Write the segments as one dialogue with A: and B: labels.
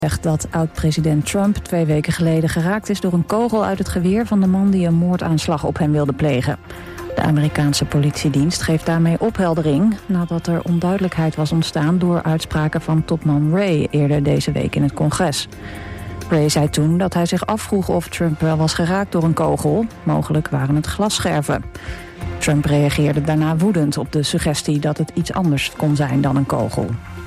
A: Zegt dat oud-president Trump 2 weken geleden geraakt is door een kogel uit het geweer van de man die een moordaanslag op hem wilde plegen. De Amerikaanse politiedienst geeft daarmee opheldering nadat er onduidelijkheid was ontstaan door uitspraken van topman Wray eerder deze week in het congres. Wray zei toen dat hij zich afvroeg of Trump wel was geraakt door een kogel. Mogelijk waren het glasscherven. Trump reageerde daarna woedend op de suggestie dat het iets anders kon zijn dan een kogel.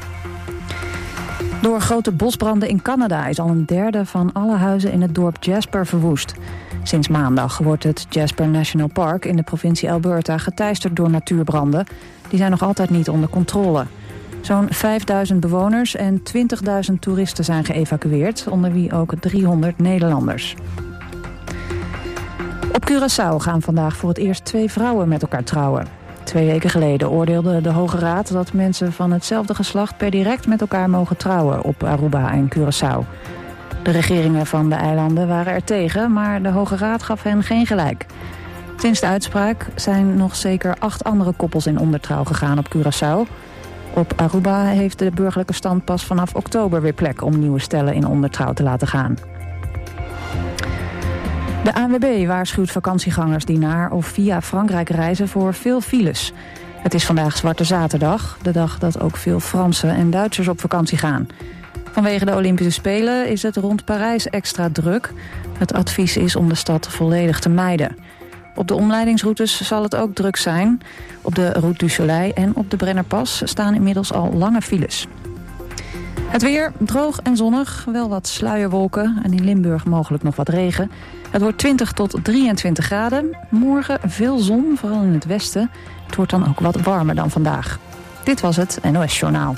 A: Door grote bosbranden in Canada is al een derde van alle huizen in het dorp Jasper verwoest. Sinds maandag wordt het Jasper National Park in de provincie Alberta geteisterd door natuurbranden. Die zijn nog altijd niet onder controle. Zo'n 5.000 bewoners en 20.000 toeristen zijn geëvacueerd, onder wie ook 300 Nederlanders. Op Curaçao gaan vandaag voor het eerst 2 vrouwen met elkaar trouwen. 2 weken geleden oordeelde de Hoge Raad dat mensen van hetzelfde geslacht per direct met elkaar mogen trouwen op Aruba en Curaçao. De regeringen van de eilanden waren er tegen, maar de Hoge Raad gaf hen geen gelijk. Sinds de uitspraak zijn nog zeker 8 andere koppels in ondertrouw gegaan op Curaçao. Op Aruba heeft de burgerlijke stand pas vanaf oktober weer plek om nieuwe stellen in ondertrouw te laten gaan. De ANWB waarschuwt vakantiegangers die naar of via Frankrijk reizen voor veel files. Het is vandaag Zwarte Zaterdag, de dag dat ook veel Fransen en Duitsers op vakantie gaan. Vanwege de Olympische Spelen is het rond Parijs extra druk. Het advies is om de stad volledig te mijden. Op de omleidingsroutes zal het ook druk zijn. Op de Route du Soleil en op de Brennerpas staan inmiddels al lange files. Het weer droog en zonnig, wel wat sluierwolken en in Limburg mogelijk nog wat regen. Het wordt 20 tot 23 graden. Morgen veel zon, vooral in het westen. Het wordt dan ook wat warmer dan vandaag. Dit was het NOS Journaal.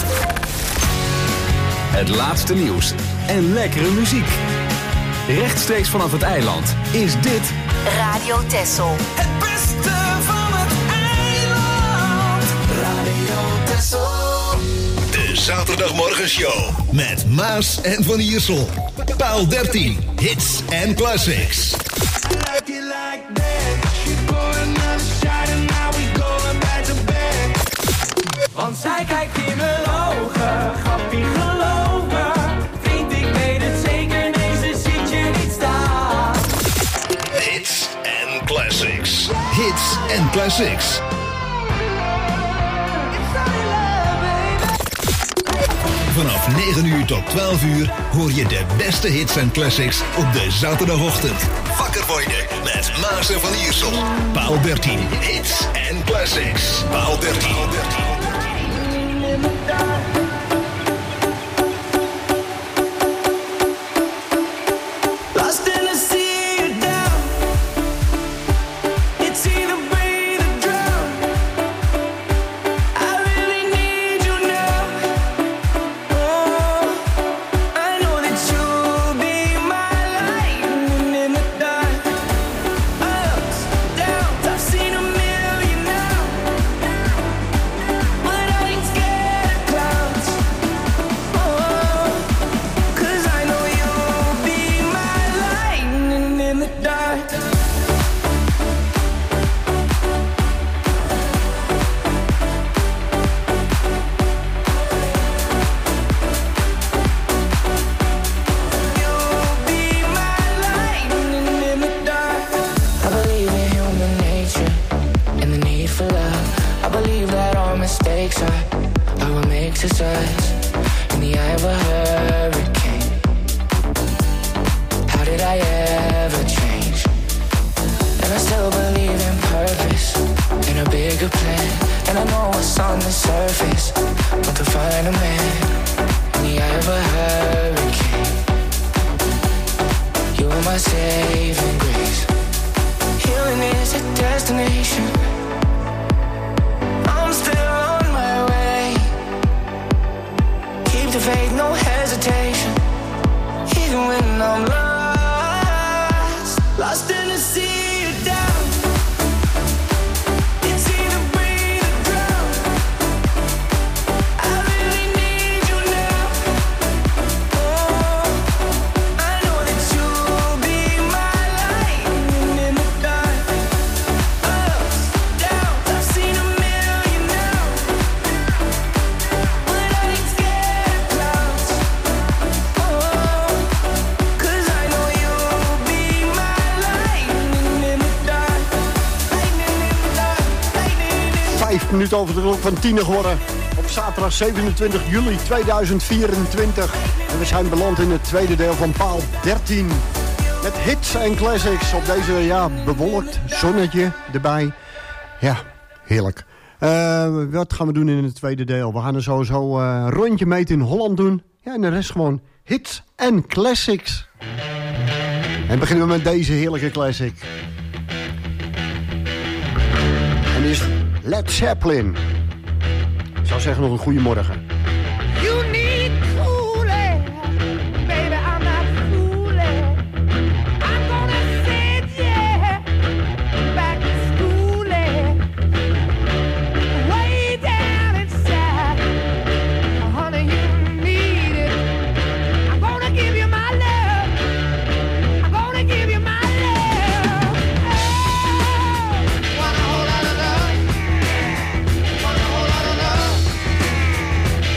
B: Het laatste nieuws en lekkere muziek. Rechtstreeks vanaf het eiland is dit
C: Radio Texel.
D: Het beste van het eiland. Radio Texel.
E: De Zaterdagmorgenshow met Maas en Van Iersel. Paal 13, hits en classics.
D: Like it like that. She pouring another shot and now we going back to bed. Want zij kijkt in mijn ogen, grappie geloof me. Vriend, ik weet het zeker, nee, ze ziet je niet staan.
E: Hits en classics. Hits en classics. Vanaf 9 uur tot 12 uur hoor je de beste hits en classics op de zaterdagochtend. Wakker worden met Maas en Van Iersel. Paal 13, hits en classics. Paal 13.
D: Lost in the sea, you're down. It's either breathe or drown. I really need you now. Oh, I know that you'll be my lightning in the dark. Ups, downs, I've seen a million now. But I ain't scared of clouds. Oh, 'cause I know you'll be my lightning in the dark. You'll be my lightning in the dark.
F: I believe in human nature and the need for love. I believe that all mistakes are what makes us us. In the eye of a hurricane, how did I ever change? And I still believe in purpose and a bigger plan. And I know what's on the surface, but to find a man in the eye of a hurricane, you are my saving grace. Healing is a destination. I'm still on my way. Keep the faith, no hesitation.
C: 8 minuten over de klok van 10 geworden. Op zaterdag 27 juli 2024. En we zijn beland in het tweede deel van paal 13. Met hits en classics op deze, bewolkt zonnetje erbij. Ja, heerlijk. Wat gaan we doen in het tweede deel? We gaan er sowieso een rondje meten in Holland doen. Ja, en de rest gewoon hits en classics. En beginnen we met deze heerlijke classic. En die is Led Zeppelin. Ik zou zeggen nog een goede morgen.
D: You need cooling, baby, I'm not fooling. I'm gonna send you back to schooling. Way down inside, honey, you need it. I'm gonna give you my love. I'm gonna give you my love. Oh, want a whole lot of love. Want a whole lot of love.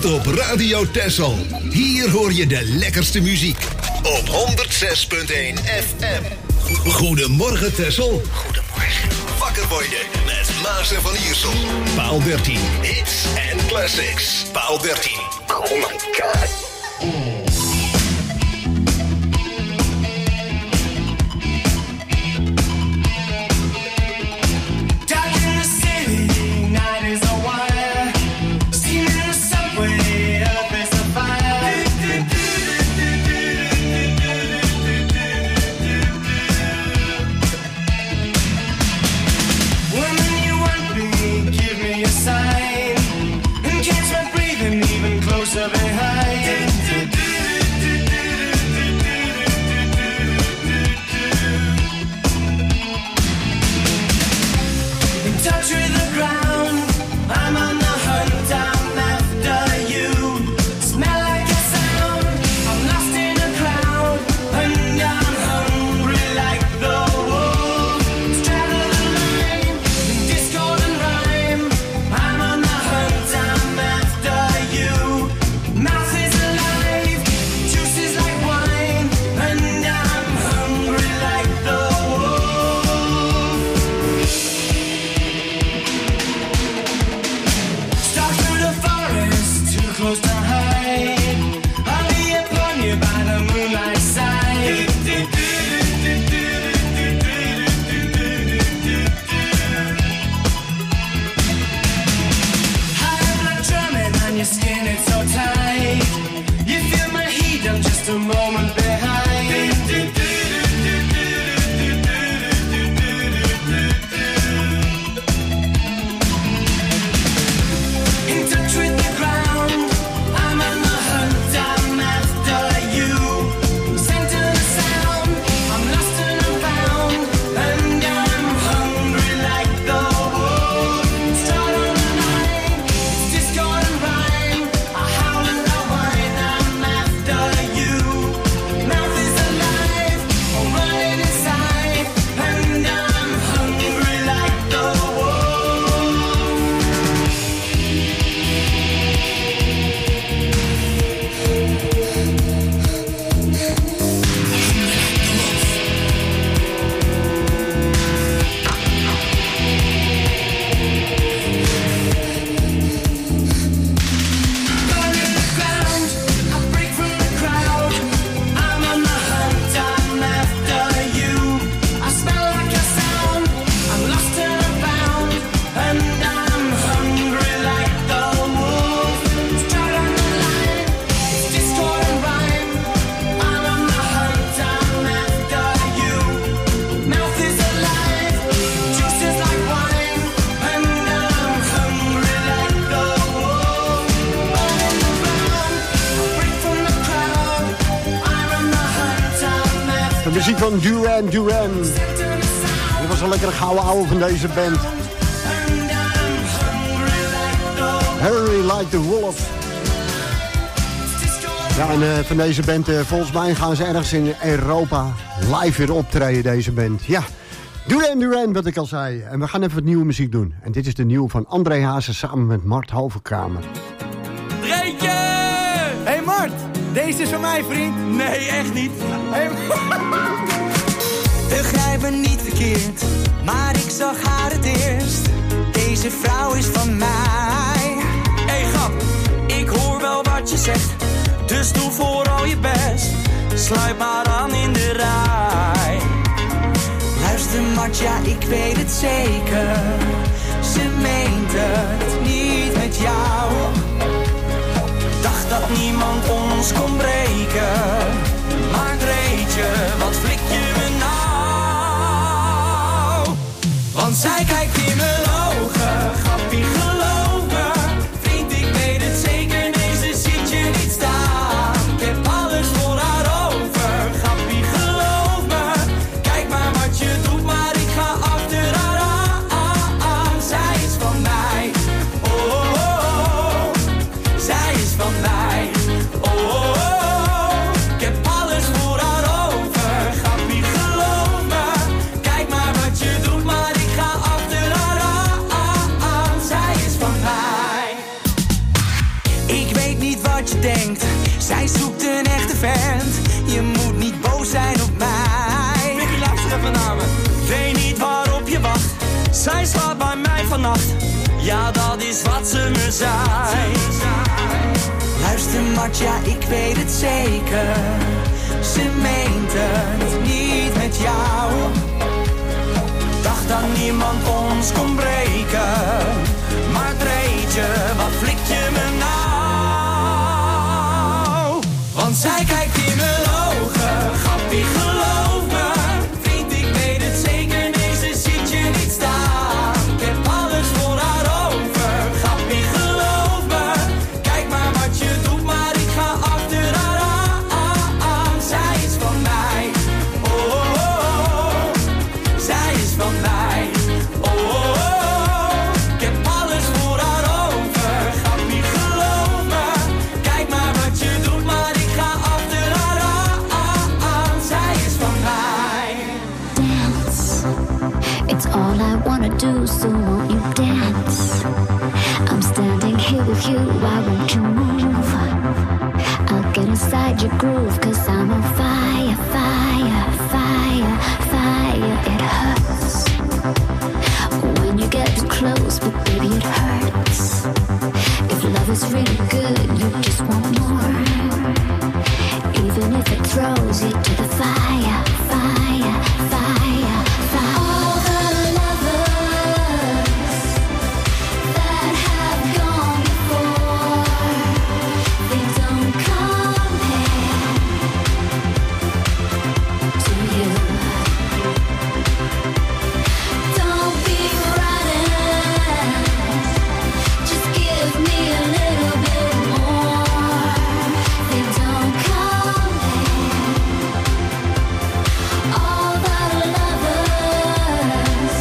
E: komt op Radio Texel. Hier hoor je de lekkerste muziek. Op 106.1 FM. Goedemorgen Texel. Goedemorgen. Wakker worden met Maas en Van Iersel. Paal 13. Hits en classics. Paal 13. Oh my god.
C: Muziek van Duran Duran. Dit was een lekkere gouden ouwe van deze band. Hurry Like the Wolf. Ja, en van deze band, volgens mij gaan ze ergens in Europa live weer optreden, deze band. Ja, Duran Duran, wat ik al zei. En we gaan even wat nieuwe muziek doen. En dit is de nieuwe van André Hazes samen met Mart Halverkamer.
G: Dreetje! Hey Mart, deze is van mij, vriend. Nee, echt niet. Hey,
H: begrijp me niet verkeerd, maar ik zag haar het eerst. Deze vrouw is van mij.
G: hey grap, ik hoor wel wat je zegt, dus doe vooral je best. Sluit maar aan in de rij.
H: Luister Mart, ja ik weet het zeker. Ze meent het niet met jou. Dacht dat niemand ons kon breken. Maar Dreetje, wat flik je me nou? Want zij kijkt in mijn ogen, grappie geloof me. Vriend, ik weet het zeker, deze ziet je niet staan. Ik heb alles voor haar over, grappie geloof me. Kijk maar wat je doet, maar ik ga achter haar aan. Zij is van mij, oh, oh, oh. Zij is van mij, oh, oh, oh. Ik heb
G: Ja, dat is wat ze me zei. Luister Mart, ja, ik weet het zeker. Ze meent het niet met jou. Dacht dat niemand ons kon breken. Maar Dreetje, wat flik je me nou? Want zij kijkt in mijn ogen, grappig geloof me. Vriend, ik weet het zeker, nee, ze ziet je niet staan. Ik heb alles voor haar over, grappig geloof me. Kijk maar wat je doet, maar ik ga achter haar aan. Zij is van mij, oh, oh, oh. Zij is van mij, oh, oh, oh. Ik heb alles voor haar over, grappig geloof me. Kijk maar wat je doet, maar ik ga achter haar aan. Zij is van mij.
I: Dance, it's all I wanna do, so won't you dance? I'm standing here with you, why won't you move? I'll get inside your groove, 'cause I'm on fire, fire, fire, fire. It hurts when you get too close, but baby it hurts. If love is really good, you just want more. Even if it throws you to the fire, fire, fire, fire. All the lovers that have gone before, they don't compare to you. Don't be running, just give me a little bit more. They don't compare. All the lovers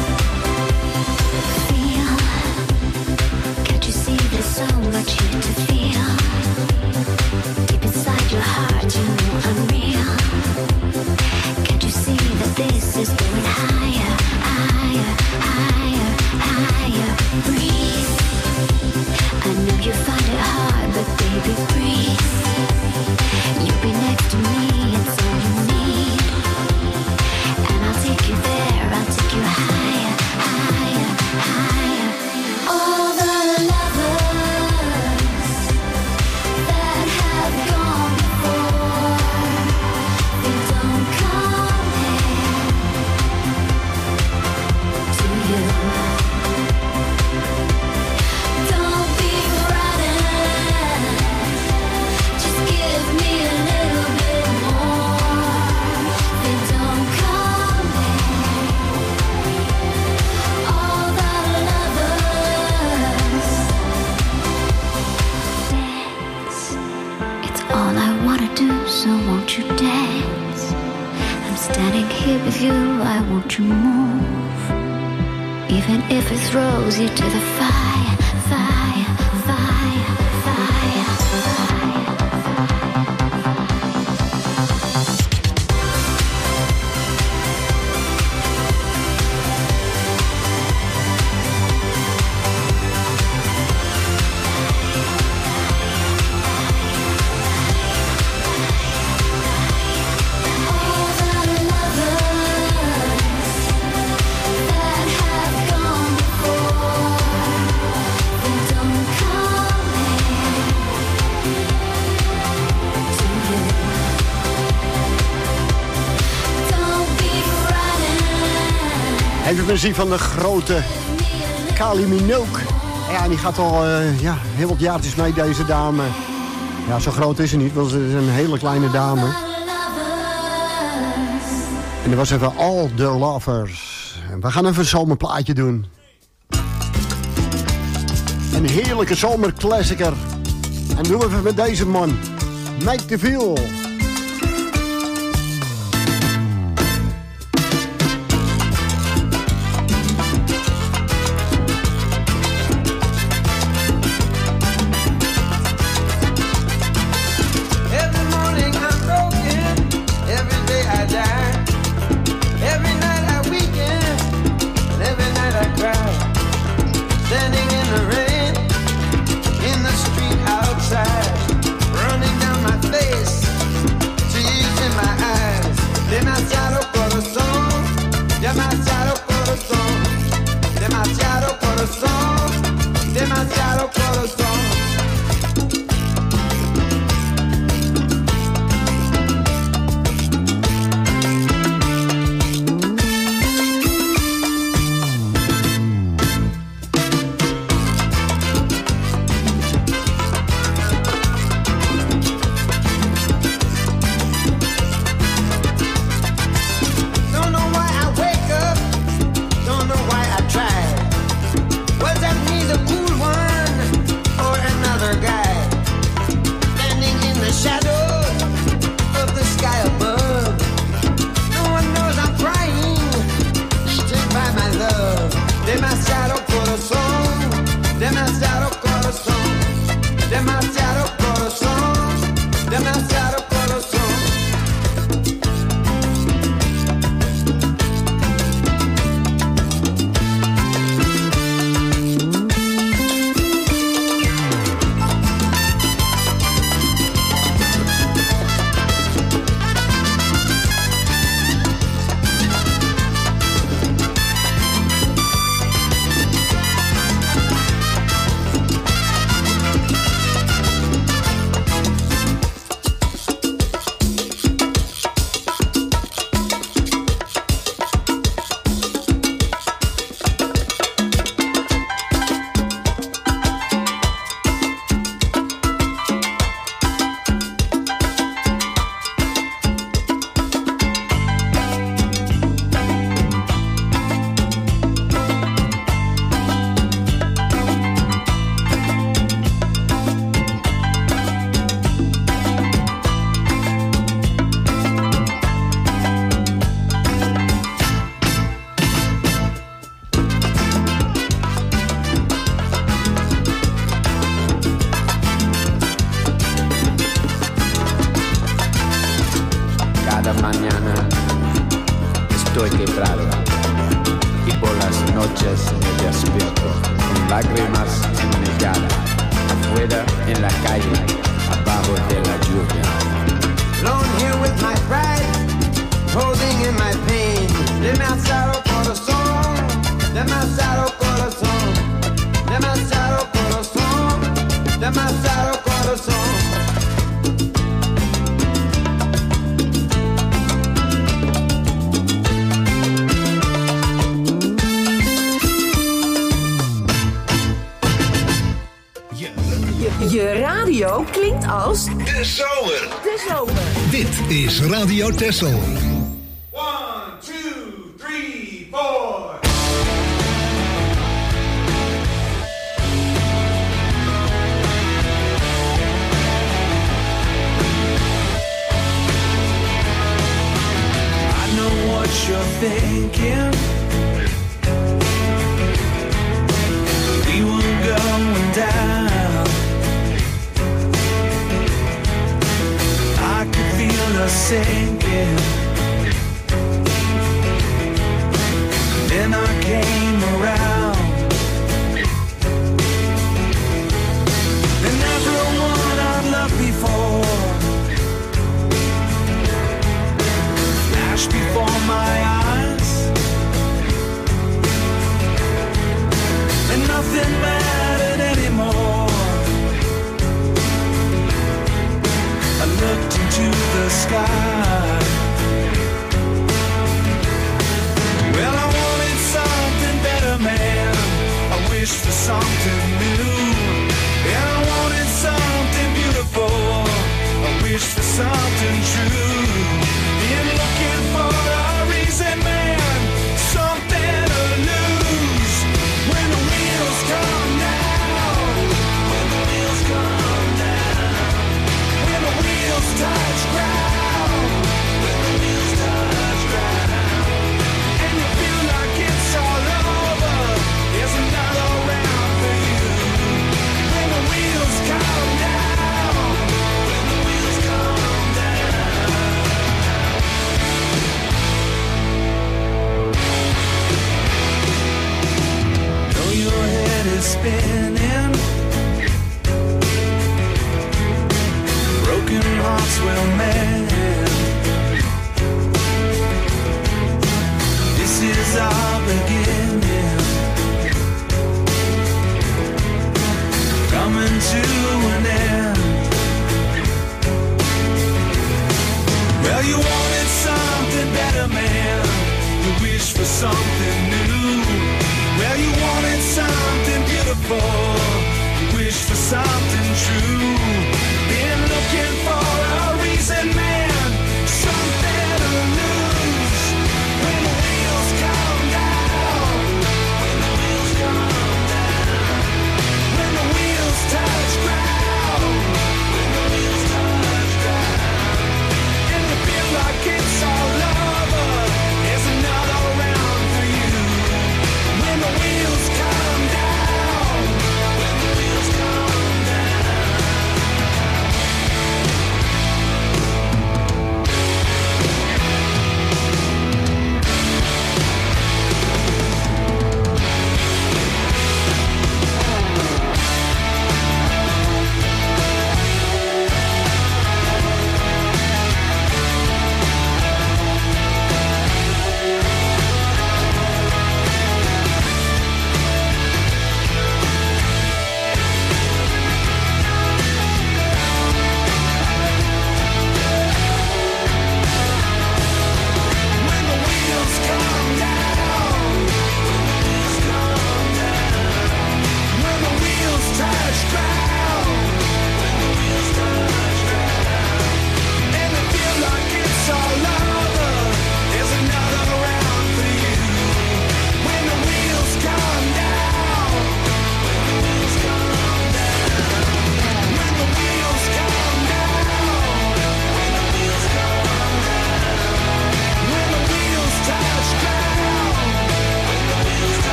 I: feel. Can't you see there's so much here to feel? Deep inside your heart, you know I'm real. Can't you see that this is going higher, higher, higher, higher? Breathe. I know you find it hard, but baby, breathe. You'll be next to me, it's all you need. And I'll take you there, I'll take you higher, higher, higher. All the lovers that have gone before, they don't compare to you. Don't be running, just give me a little bit more. They don't compare. All the lovers dance. It's all I wanna do, so won't you dance? I'm standing here with you, I want you move. Even if it throws you to the fire, fire, fire, fire, fire. All the lovers that have gone before, they don't compare to you. Don't be running.
C: Even muziek van de grote Kylie Minogue. Ja, en die gaat al heel wat jaartjes mee, deze dame. Ja, zo groot is ze niet, want ze is een hele kleine dame. En er was even All the Lovers. En we gaan even een zomerplaatje doen. Een heerlijke zomerklassieker. En doen we even met deze man. Make the Feel.
H: Every morning I'm broken, every day I die. Every night I weaken, and every night I cry. Standing in the rain, in the street outside, running down my face,
J: cada mañana estoy quebrado y por las noches me despierto con lágrimas en mi cara, afuera en la calle, abajo de la lluvia.
H: Alone here with my pride, holding in my pain. Demasiado corazón, demasiado corazón, demasiado corazón, demasiado corazón.
K: Je radio klinkt als
E: de zomer.
K: De zomer.
E: Dit is Radio Texel.
H: 1, 2, 3, 4.
G: I know what you're thinking. We were going down. I could feel us sinking. Then I came around. And everyone I've loved before flashed before my eyes. And nothing mattered anymore. I looked into the sky. Well, I wanted something better, man. I wished for something new. And I wanted something beautiful. I wished for something true. Been looking for a reason, man. Something to lose. When the wheels come down. When the wheels come down. When the wheels touch ground. When the wheels touch ground. And you feel like it's all over. There's another round for you. When the wheels come down. When the wheels come down. Though your head is spinning, broken hearts will mend. This is our beginning, coming to an end. Well, you wanted something better, man. You wished for something new. Well, you wanted something beautiful. You wished for something true. Been looking for a reason, man. Something to lose. When the wheels come down. When the wheels come down. When the wheels touch ground. When the wheels touch ground. And you feel like it's all over. There's another round for you. When the wheels come down. When the wheels come down.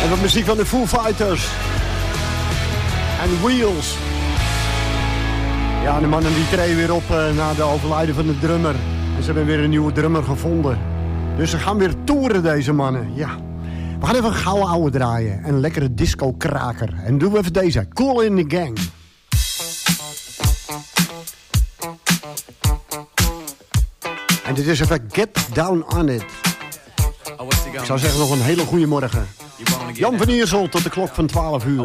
C: En wat muziek van de Foo Fighters. En Wheels. Ja, de mannen die treden weer op na de overlijden van de drummer. En ze hebben weer een nieuwe drummer gevonden. Dus ze gaan weer toeren, deze mannen. Ja. We gaan even een gouden ouwe draaien. En een lekkere disco-kraker. En doen we even deze. Cool in the Gang. En dit is even Get Down On It. Ik zou zeggen nog een hele goede morgen. Jan van Iersel tot de klok van 12 uur.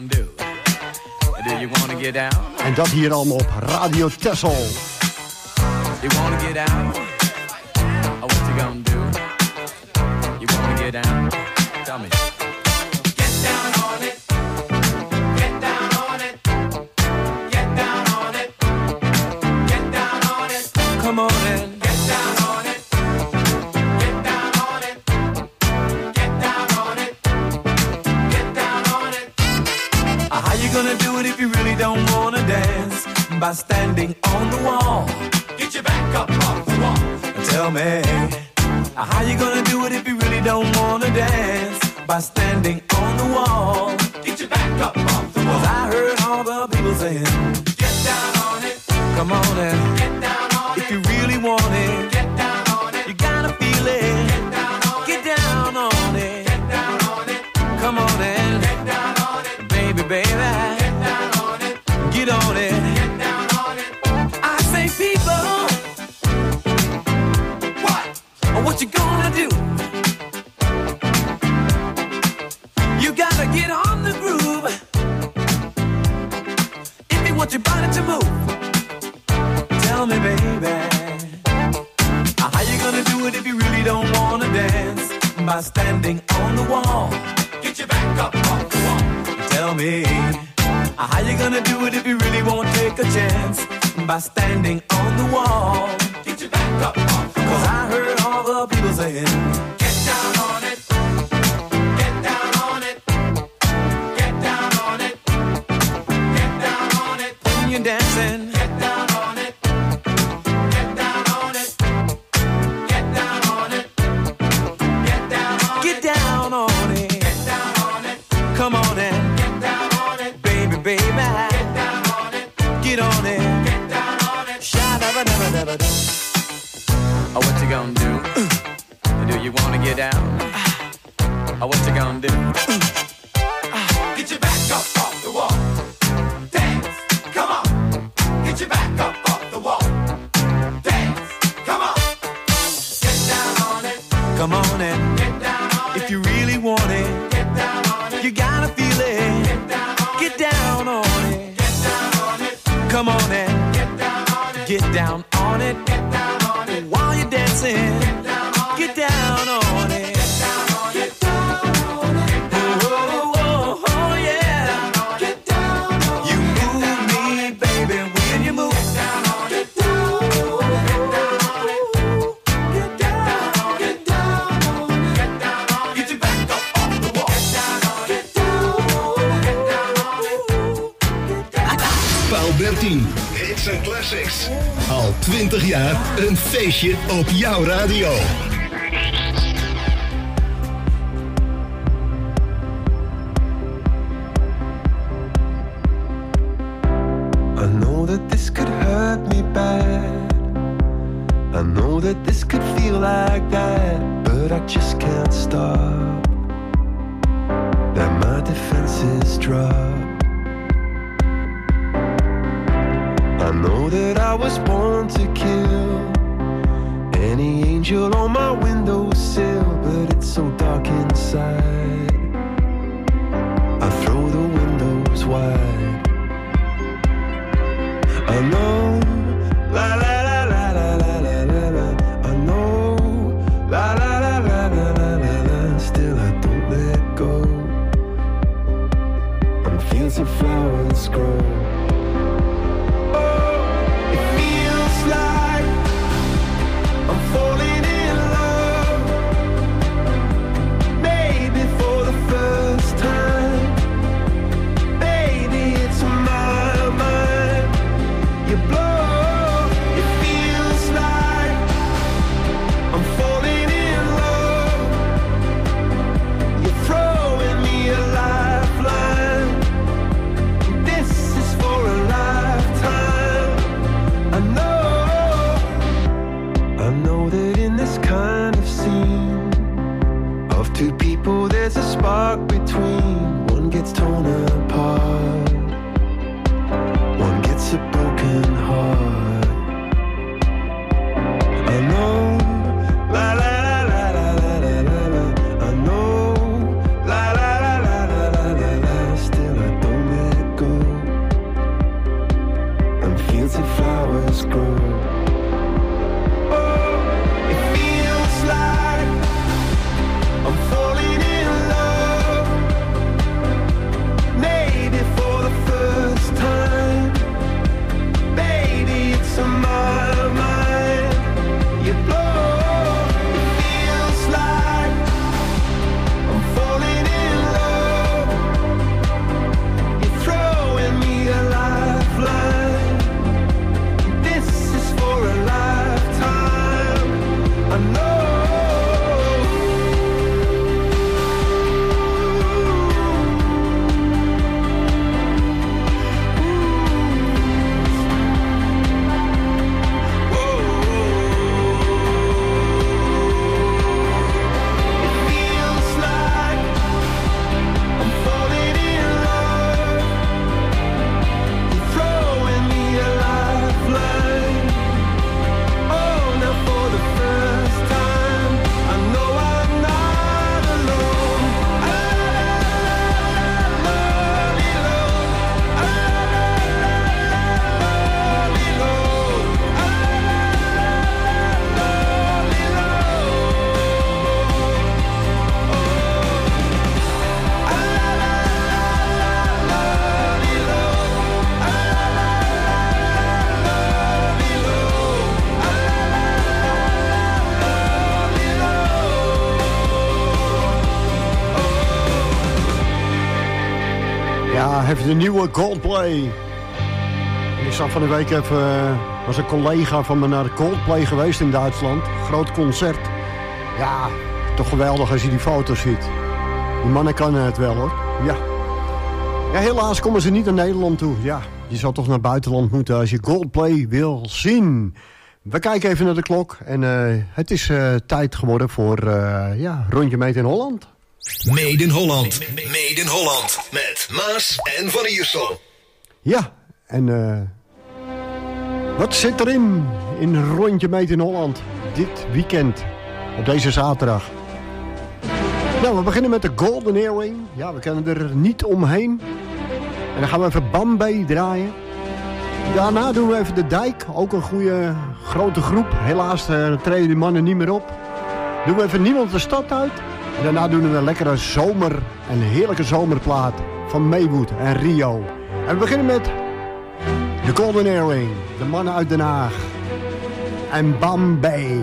C: En dat hier allemaal op Radio Texel.
H: You wanna get out? Oh, what you gonna do? You wanna get down? Tell me. Get down on it. Get down on it. Get down on it. Get down on it. Come on in. Get down on it. Get down on it. Get down on it. Get down on it. How you gonna do it if you really don't wanna dance? By standing on the wall. Get your back up off the wall. Tell me, how you gonna do it if you really don't wanna dance? By standing on the wall. Get your back up off the wall. 'Cause I heard all the people saying, get down on it. Come on and get down on it. If you really want it, get down on it. You gotta feel it. Get down on it. Get down on it. Get down on it. Come on and get down on it. Baby, baby, get down on it. Get on it. Get down on it. I say people. What you gonna do? You gotta get on the groove if you want your body to move. Tell me, baby, how you gonna do it if you really don't wanna dance? By standing on the wall. Get your back up off the wall. Tell me, how you gonna do it if you really won't take a chance? By standing on the wall. Get your back up off the wall. 'Cause I heard all the people saying, get down on it. Get down on it. Get down on it. Get down on it. When you're dancing, get down on it. Get down on it. Get down on it. Get down on it. Get down on it. Get down on it. Come on in. Get down on it. Baby, baby. Get down on it. Get on it. Get down on it. Sha-da-ba-da-ba-da-ba-da. Oh, what you gonna do? Do you wanna get down? Oh, what you gonna do? Get your back up off the wall. Dance, come on. Get your back up off the wall. Dance, come on. Get down on it. Come on and get down on it. If you really want it, get down on it. You gotta feel it. Get down on it. Get down on it. Get down on it. Come on and get down on it. Get down on it. Get down on it. While you're dancing, get down on it. Get down on it. Get down on it. Oh, oh, oh, yeah. Get down on it. You move me, baby, when you move. Get down on it. Get down on it. Get down on it. Get down on it. Get down on it. Get your back up off the wall. Get down on it. Get down on it. Get down on it.
E: Paal 13. Hits en classics. Al 20 jaar een feestje op jouw radio.
L: I know that this could hurt me bad. I know that this could feel like that, but I just can't stop. That my defenses drop. I know that I was born to kill any angel on my windowsill, but it's so dark inside. I throw the windows wide. I know, la la la la la la la la la. I know, la la la la la la la la. Still I don't let go. And fields of flowers grow. Falling in love, maybe for the first time. Baby, it's my mind. You blow, it feels like I'm falling in love. You're throwing me there's a spark between. One gets torn apart, one gets a broken heart. I know, la la la la la la la la la. I know, la la la la la la la la. Still I don't let go. And fields of flowers grow. I'm falling in love, maybe for the first time. Baby, it's on my mind. You blow, it feels like I'm falling in love. You're throwing me a lifeline. This is for a lifetime. I know.
C: Heeft de nieuwe Coldplay. Ik zag van de week even, was een collega van me naar de Coldplay geweest in Duitsland. Groot concert. Ja, toch geweldig als je die foto's ziet. Die mannen kunnen het wel hoor. Ja. Ja, helaas komen ze niet naar Nederland toe. Ja, je zal toch naar het buitenland moeten als je Coldplay wil zien. We kijken even naar de klok en het is tijd geworden voor Rondje Made in Holland.
E: Made in Holland. Made in Holland. Met Maas en Van Iersel.
C: Ja, en wat zit erin in Rondje Made in Holland dit weekend op deze zaterdag? Nou, we beginnen met de Golden Earring. Ja, we kunnen er niet omheen. En dan gaan we even Bambi draaien. Daarna doen we even de Dijk. Ook een goede grote groep. Helaas treden die mannen niet meer op. Doen we even Niemand de Stad uit. En daarna doen we een lekkere zomer, een heerlijke zomerplaat van Maywood en Rio. En we beginnen met de Golden Earring, de mannen uit Den Haag en Bambi.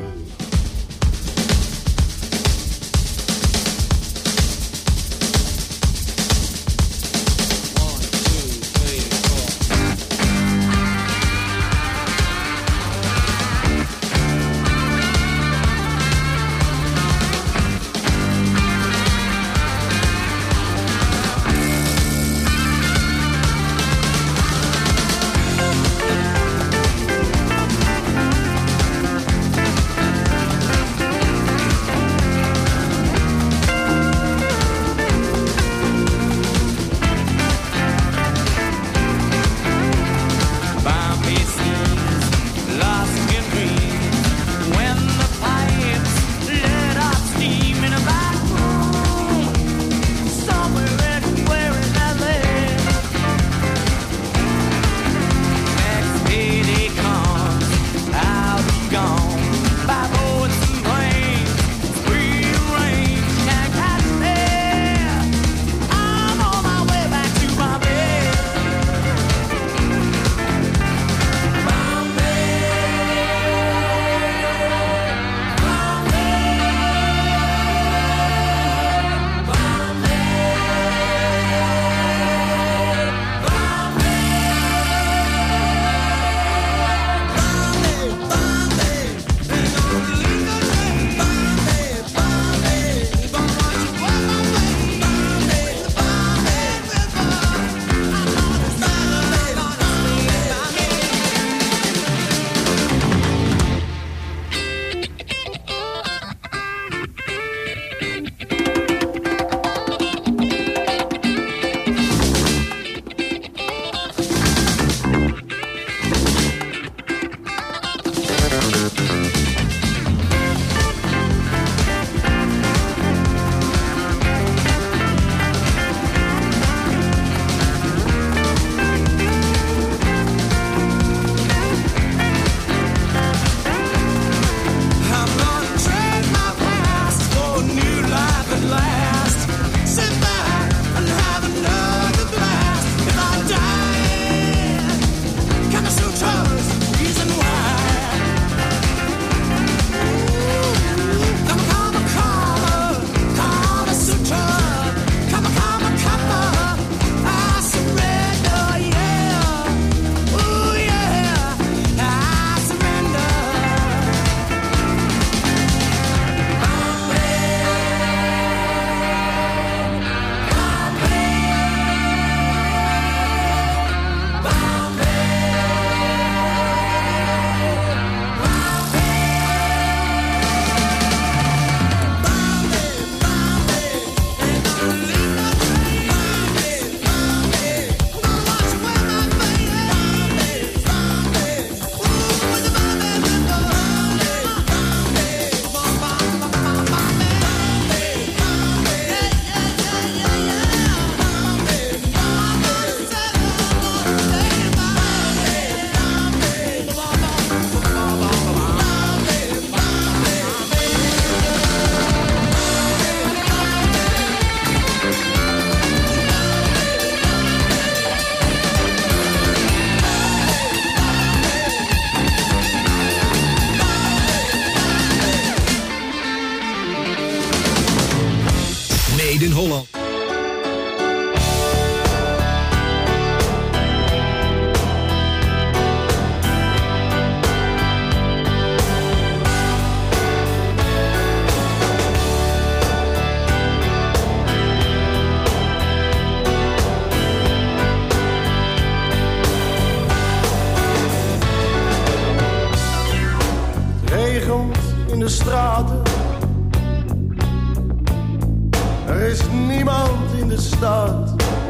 M: in de stad.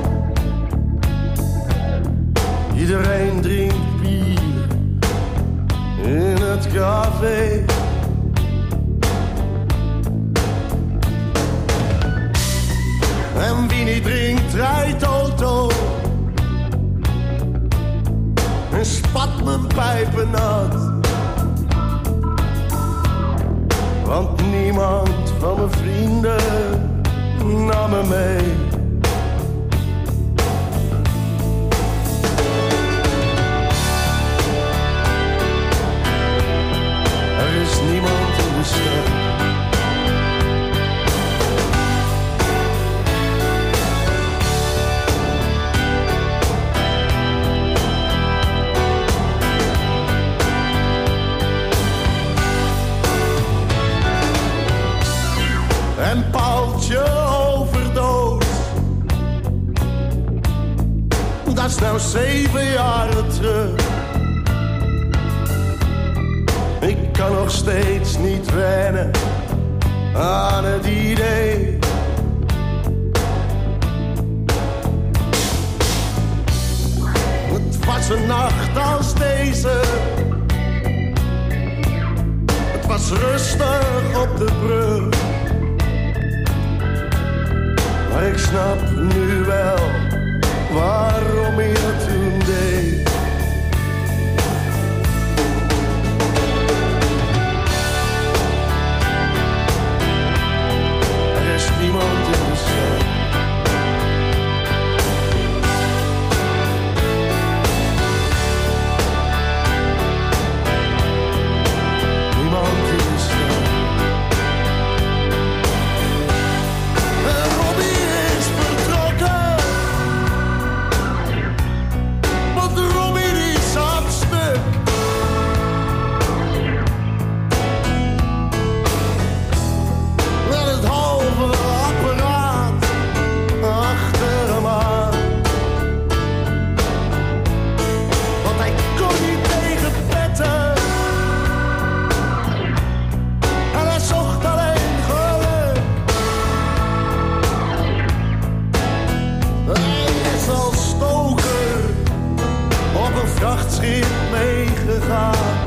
M: Iedereen drinkt bier in het café. En wie niet drinkt, rijdt auto en spat mijn pijpen nat. Want niemand van mijn vrienden nam me mee. Er is niemand in de stad. En Paultje overdood. Dat is nou 7 jaren terug. Ik kan nog steeds niet wennen aan het idee. Het was een nacht als deze. Het was rustig op de brug. Maar ik snap nu wel waarom je het toen deed. Er is niemand in de stad. Niemand in de stad. Vrachtschip meegegaan.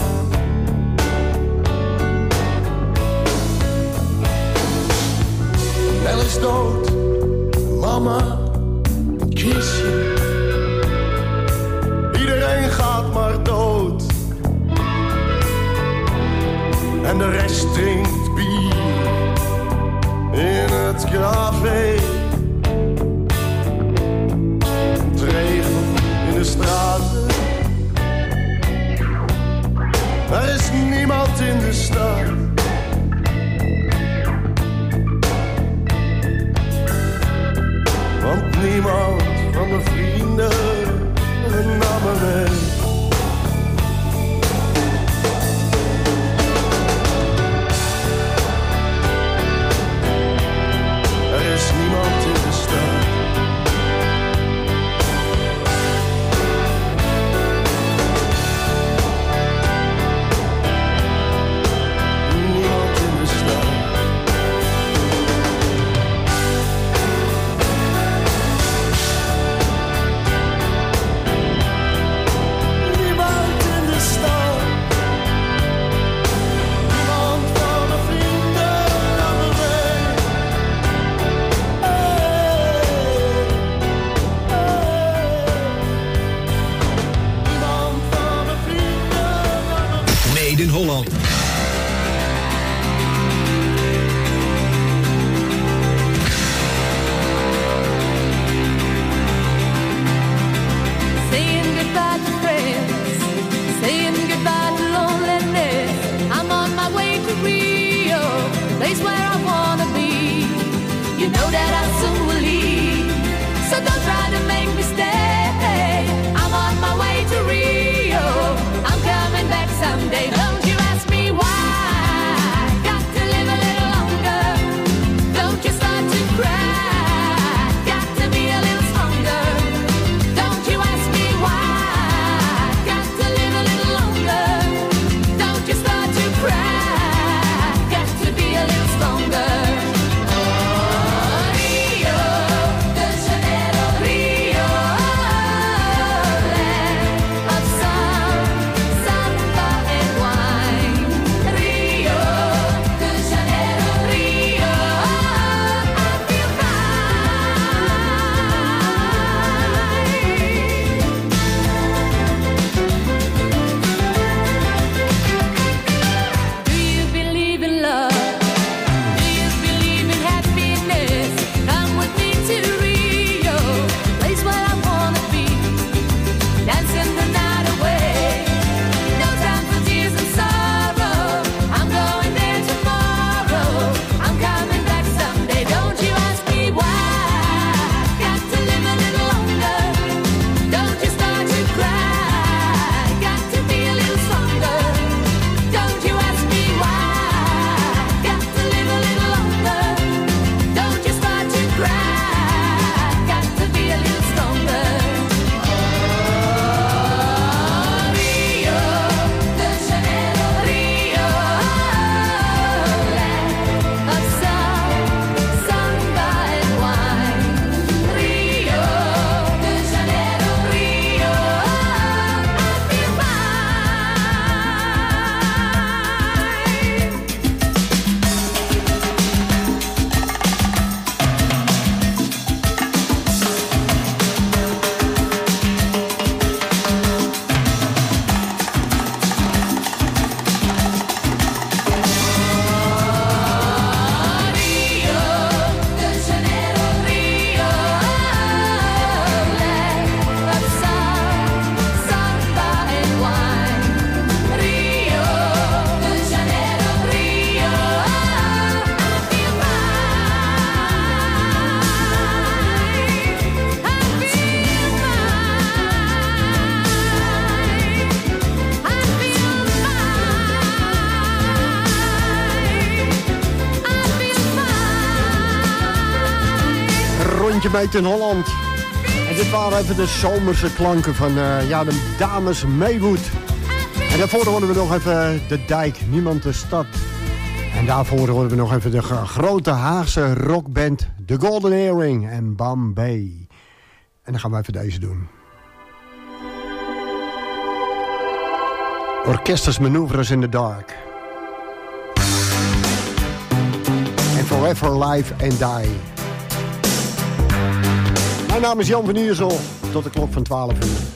M: Nel is dood, mama, een kistje. Iedereen gaat maar dood. En de rest drinkt bier in het café. Het regent in de straten. Er is niemand in de stad. Want niemand van mijn vrienden nam me mee. Er is niemand in de stad.
C: bandje meet in Holland. En dit waren even de zomerse klanken van de dames Maywood. En daarvoor horen we nog even de Dijk, Niemand de Stad. En daarvoor horen we nog even de grote Haagse rockband The Golden Earring en Bombay. En dan gaan we even deze doen. Orchestras Manoeuvres in the Dark. En Forever Live and Die. Mijn naam is Jan van Iersel. Tot de klok van 12 uur.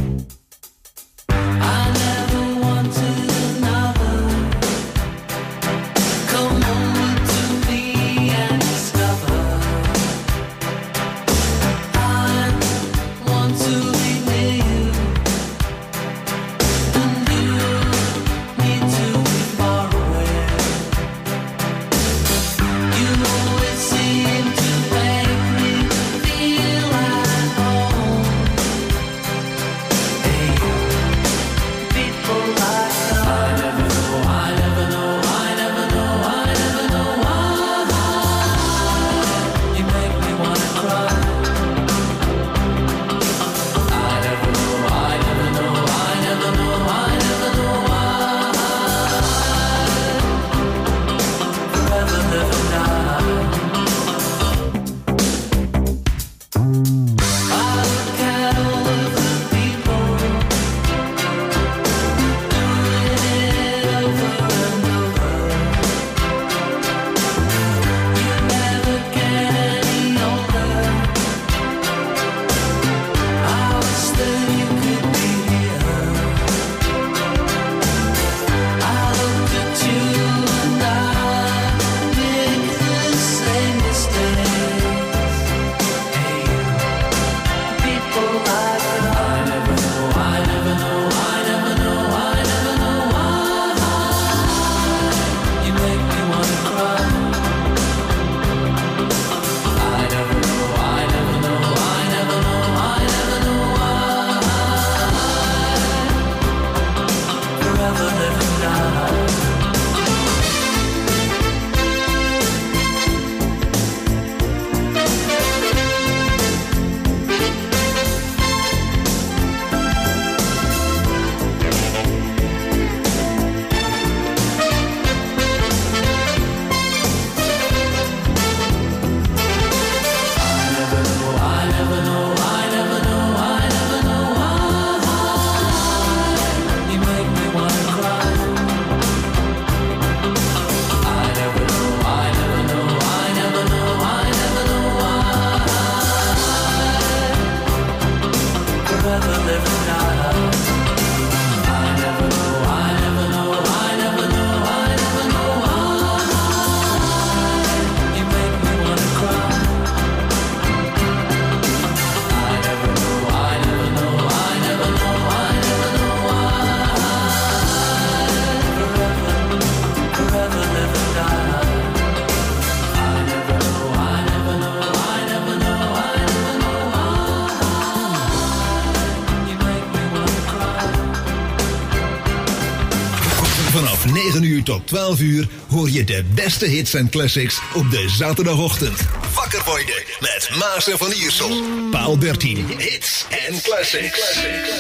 E: Vanaf 9 uur tot 12 uur hoor je de beste hits en classics op de zaterdagochtend. Wakker worden met Maas en Van Iersel. Paal 13, hits en classics.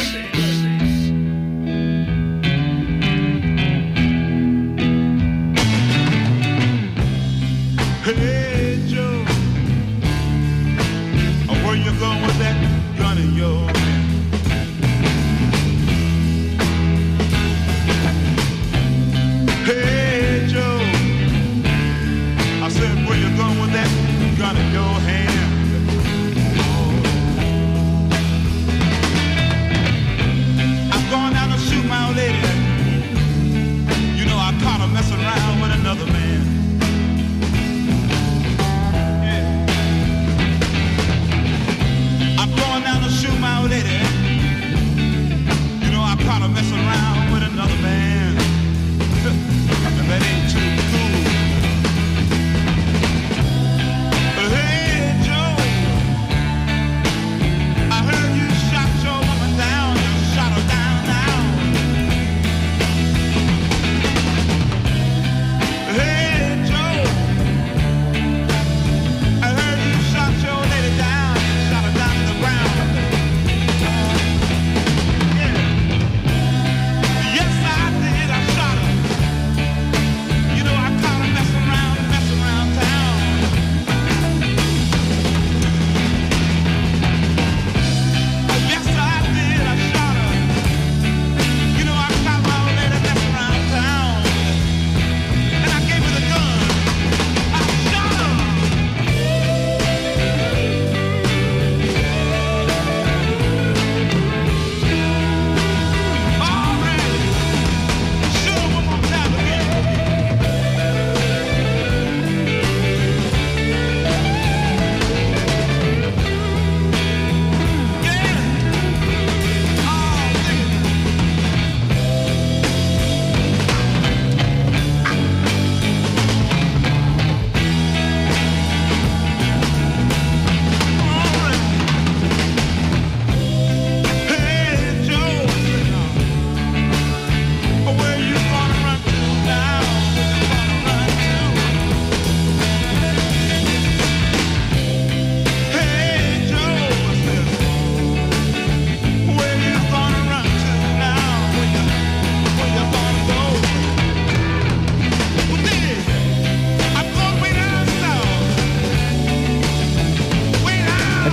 N: Hey Joe, where you going with that gun in your hand? Hey Joe, I said where you going with that gun in your hand?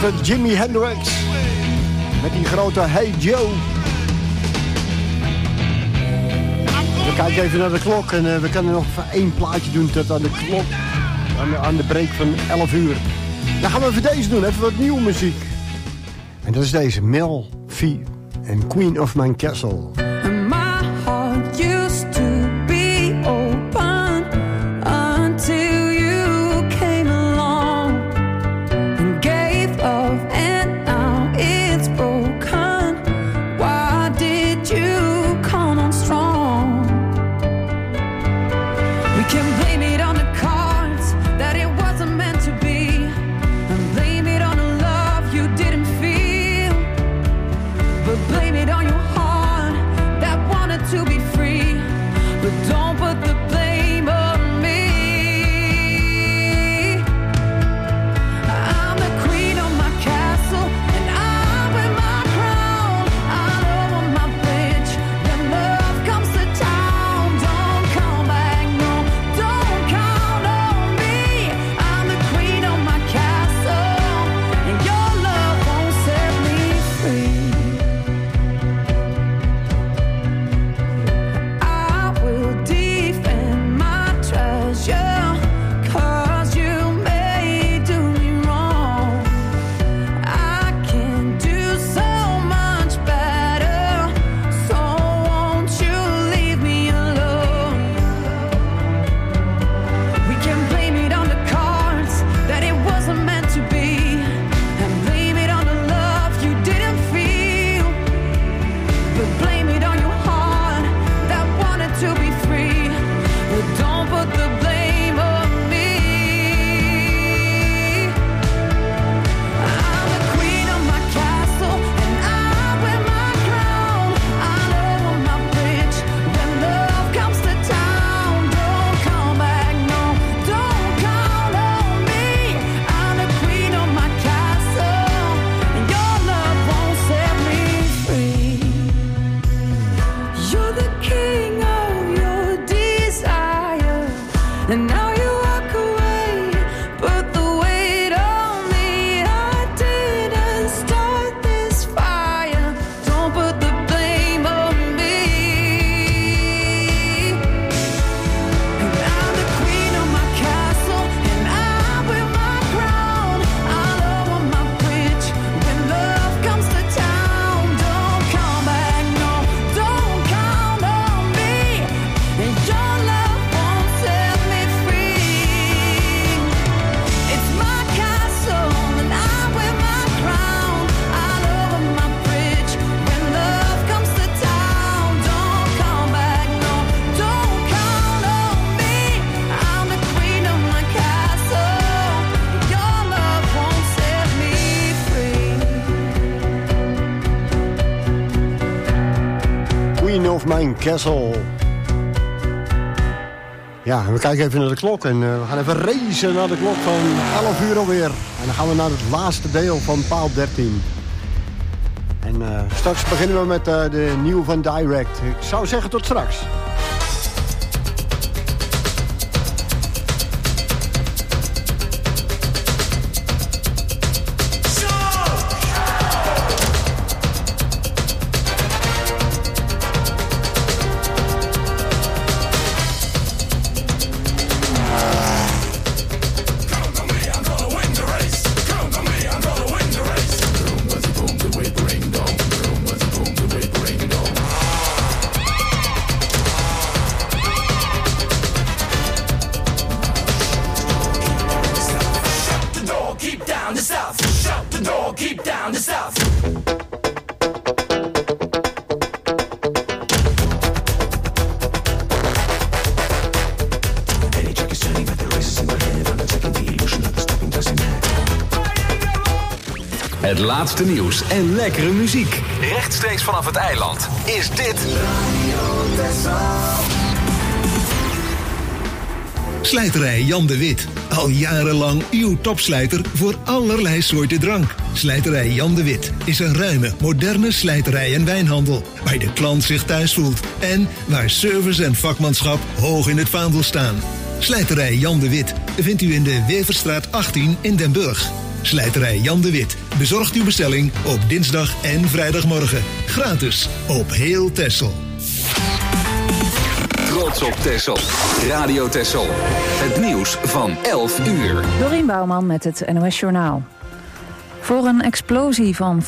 C: hoorde Jimi Hendrix met die grote Hey Joe. We kijken even naar de klok en we kunnen nog één plaatje doen tot aan de klok. Aan de break van 11 uur. Dan gaan we even deze doen, even wat nieuwe muziek. En dat is deze, Mel V en Queen of My Castle.
O: My heart used to be open until you came along and gave love, and now it's broken. Why did you come on strong? We can blame it on the cards that it wasn't meant to be, and blame it on the love you didn't feel, but blame it on your heart that wanted to be free, but don't put the blame on me. I'm the queen of my castle, and I wear my crown. I lower my bridge when love comes to town. Don't come back, no, don't count on me. I'm the queen of my castle, and your love won't set me free. I will defend my treasure, 'cause you may do me wrong. I can do so much better, so won't you leave me alone? We can blame it on the cards that it wasn't meant to be, and blame it on the love you didn't feel, but blame it on your heart that wanted to be free, but don't put the blame on me. I'm the queen of my castle, and I wear my crown. I lower my bridge when love comes to town. Don't come back, no, don't count on me. I'm the queen of my castle, and your love won't set me free. You're the king of your desire, and now you walk away, put the weight on me. I didn't start this fire, don't put the blame on me. And I'm the queen of my castle, and I wear my crown. I lower my bridge when love comes to town. Don't come back, no, don't count on me, and your love won't set me free. It's my castle, and I wear my crown. I lower my bridge when love comes to town. Don't come back, no, don't count on me. I'm the queen of my castle, your love won't set me free.
C: Queen of My Castle. Ja, we kijken even naar de klok en we gaan even racen naar de klok van 11 uur alweer. En dan gaan we naar het laatste deel van paal 13. En straks beginnen we met de nieuwe van Direct. Ik zou zeggen tot straks.
H: Keep down the south. Shut the door, keep down the south.
B: Het laatste nieuws en lekkere muziek. Rechtstreeks vanaf het eiland. Is dit
E: Slijterij Jan de Wit. Al jarenlang uw topslijter voor allerlei soorten drank. Slijterij Jan de Wit is een ruime, moderne slijterij en wijnhandel. Waar de klant zich thuis voelt. En waar service en vakmanschap hoog in het vaandel staan. Slijterij Jan de Wit vindt u in de Weverstraat 18 in Den Burg. Slijterij Jan de Wit bezorgt uw bestelling op dinsdag en vrijdagmorgen. Gratis op heel Texel.
B: Trots op Texel. Radio Texel. Het nieuws van 11 uur.
A: Dorien Bouwman met het NOS Journaal. Voor een explosie van